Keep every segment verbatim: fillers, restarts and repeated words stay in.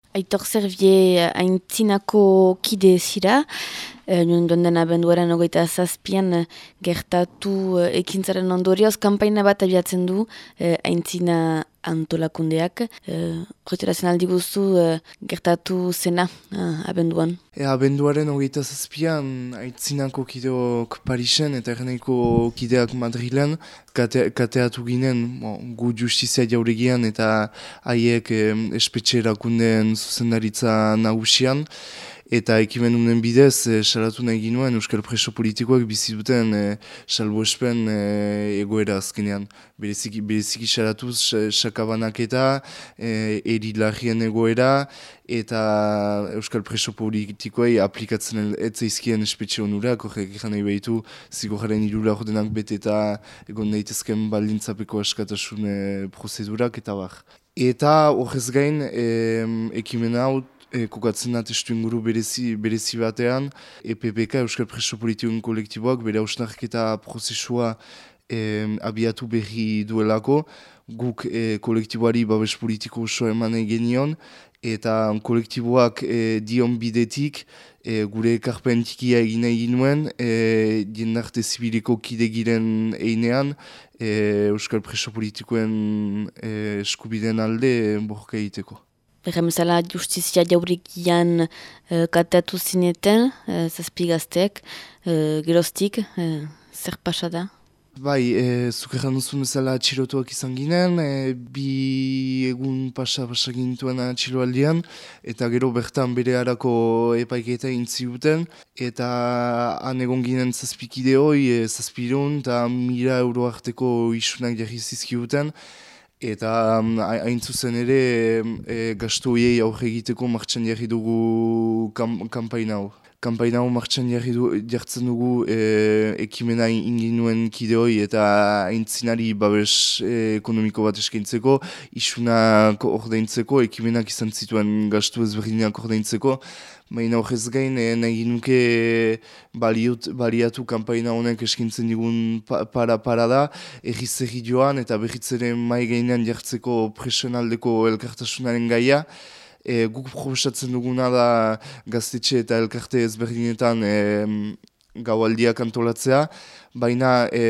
Aitor Servier aintzinako kide zira, e, nuen den abenduaren ogeita zazpian eh, gertatu eh, ekintzaren ondorioz, kanpaina bat abiatzen du eh, aintzina antolakundeak. Horretarazen aldi guztu eh, gertatu zena eh, abenduan. E, abenduaren hogeita zazpian, aitzinako kideok Parisen eta erneiko kideak Madrilen, kate, kateatu ginen bon, gu justizia jauregian eta haiek eh, espetxe erakundeen zuzendaritza nagusian. Eta ekimen unen bidez, e, salatu nahi ginuen Euskal Preso politikoak bizi duten e, salbuespen e, egoera azkenean. Bereziki, bereziki salatuz, sakabanaketa, e, erilarrien egoera, eta Euskal Preso politikoei aplikatzen etzaizkien espetxe honurak, horrek egin nahi behitu, zigorren irula ordenak bete eta egon daitezken baldintzapeko askatasun e, prozedurak, eta bar. Eta horrez gain, e, ekimen hau, E, kokatzen da testu inguru berezi, berezi batean, E P P K, Euskal Preso Politikoen kolektiboak, bere hausnarketa prozesua e, abiatu berri duelako, guk e, kolektiboari babes politiko oso eman genion, eta kolektiboak e, dion bidetik, e, gure ekarpen tikia egin egin nuen, e, jendarte zibiliko kide giren einean, e, Euskal Preso Politikoen e, eskubideen alde e, borroka egiteko. Berremezala justizia jaurikian uh, katatu zineten, uh, zazpigazteek, uh, geroztik, uh, zer pasa da? Bai, e, zuk erran duzun bezala atxilotuak izan ginen, e, bi egun pasa pasa gintuen atxiloaldian, eta gero bertan bere harako epaiketa intzi duten, eta han egon ginen zazpikide hoi, e, zazpiron, eta mila euro arteko isunak jarri zizkiuten, eta um, hain zuzen ere e, gastu hoiei aurre egiteko martxan jarri dugu kam, kampaina hau. Kampaina hau martxan jarri du, jartzen dugu e, ekimena inginuen kide hoi eta aintzinari babes e, ekonomiko bat eskaintzeko, isunak ordaintzeko, ekimenak izan zituen gastu ezberdinak ordaintzeko. Baina horrez gain, eh, nahi nuke baliut, baliatu kanpaina honek eskintzen digun pa, para-para da, erriz erri joan eta berritzere mai gainean jartzeko presionaldeko elkartasunaren gaia. E, guk proposatzen duguna da gaztetxe eta elkarte ezberdinetan e, gaualdiak antolatzea, baina e,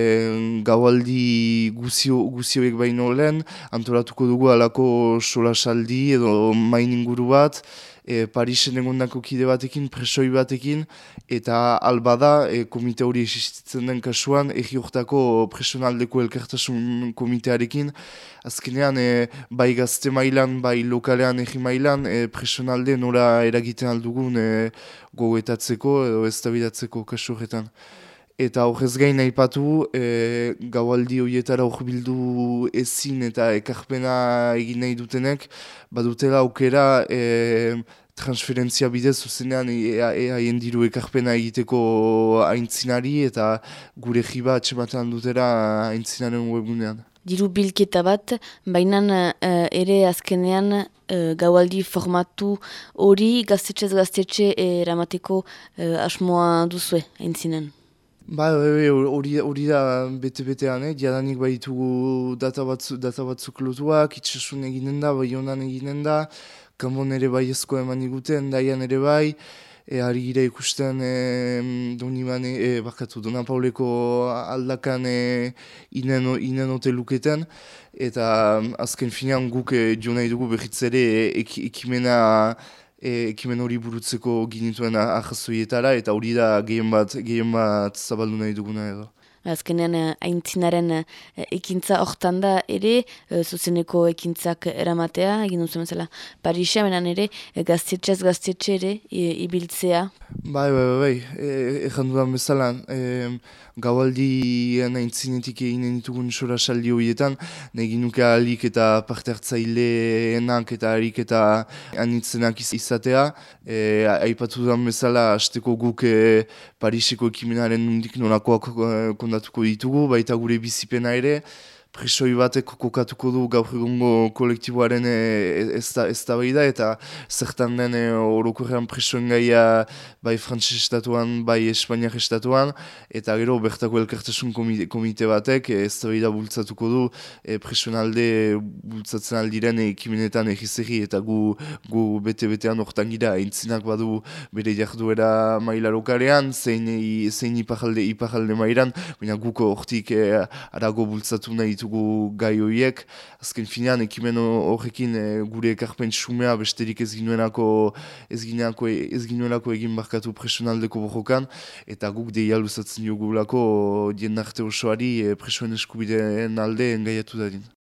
gaualdi guzio, guzioek baino lehen antolatuko dugu alako solasaldi edo main inguru bat, E, Parisen egondako kide batekin, presoi batekin, eta albada e, komite hori existitzen den kasuan, erri hortako presionaldeko elkartasun komitearekin, azkenean e, bai gazte mailan, bai lokalean erri mailan, e, presionalde nora eragiten aldugun e, gogoetatzeko edo eztabaidatzeko kasu horretan. Eta horrez gain aipatu, e, gaualdi horietara horbildu ezin eta ekarpena egin nahi dutenek, badutela aukera e, transferentzia bidez zuzenean haien e, diru ekarpena egiteko aintzinari eta gure jiba atxematen dutera aintzinaren webgunean. Diru bilketa bat, baina uh, ere azkenean uh, gaualdi formatu hori gaztetxez gaztetxe eramateko uh, asmoa duzue aintzinen. Ba, hori hori da bete-betean, eh? Diadanik baitugu data batzuk data batzu lotuak, itxasun eginen da, bai honan eginen da, kanbon ere bai ezko eman iguten, daian ere bai, e, ari gira ikusten e, Donibane, e, bakatu, Dona Pauleko aldakan e, inen, inen ote luketen, eta azken finean guk e, jo nahi dugu berriz ere e, ek, ekimena E, ekimen hori burutzeko ginituen ahazoietara, eta hori da gehien bat, gehien bat zabaldu nahi duguna edo. Azkenean aintzinaren ekintza hortan da ere, zuzeneko ekintzak eramatea, egin duzu mesela Parisa, benan ere gaztetxez gaztetxe ere ibiltzea. Bai, bai, bai, bai, ezan dudan bezala, e, gaualdien aintzinetik eginen ditugun sorasaldi horietan, nahi nuke ahalik eta parte hartzaileenak eta ahalik eta anitzenak izatea, e, aipatu dudan bezala, hasteko guk e, Pariseko ekimenaren nondik nolakoak kondatuko ditugu, baita gure bizipena ere, presoi batek kokatuko du gaur egungo kolektiboaren eztabaida eta zertan den e, orokorrean presoen gaia bai Frantses estatuan, bai Espainiak estatuan, eta gero bertako elkartasun komite, komite batek eztabaida bultzatuko du e, presoen alde bultzatzen aldiren ekimenetan egizegi eta gu, gu bete-betean hortan gira aintzinak badu bere jarduera maila lokalean, zein, zein iparalde, iparalde mailan, baina guko hortik e, arago bultzatu nahi ditugu gai horiek. Azken finean, ekimen horrekin e, gure ekarpen xumea besterik ez ginuenako, ez ginuenako, ez ginuenako egin barkatu presionaldeko borrokan, eta guk deia luzatzen diogulako dienarte osoari e, presoen eskubideen alde engaiatu dadin.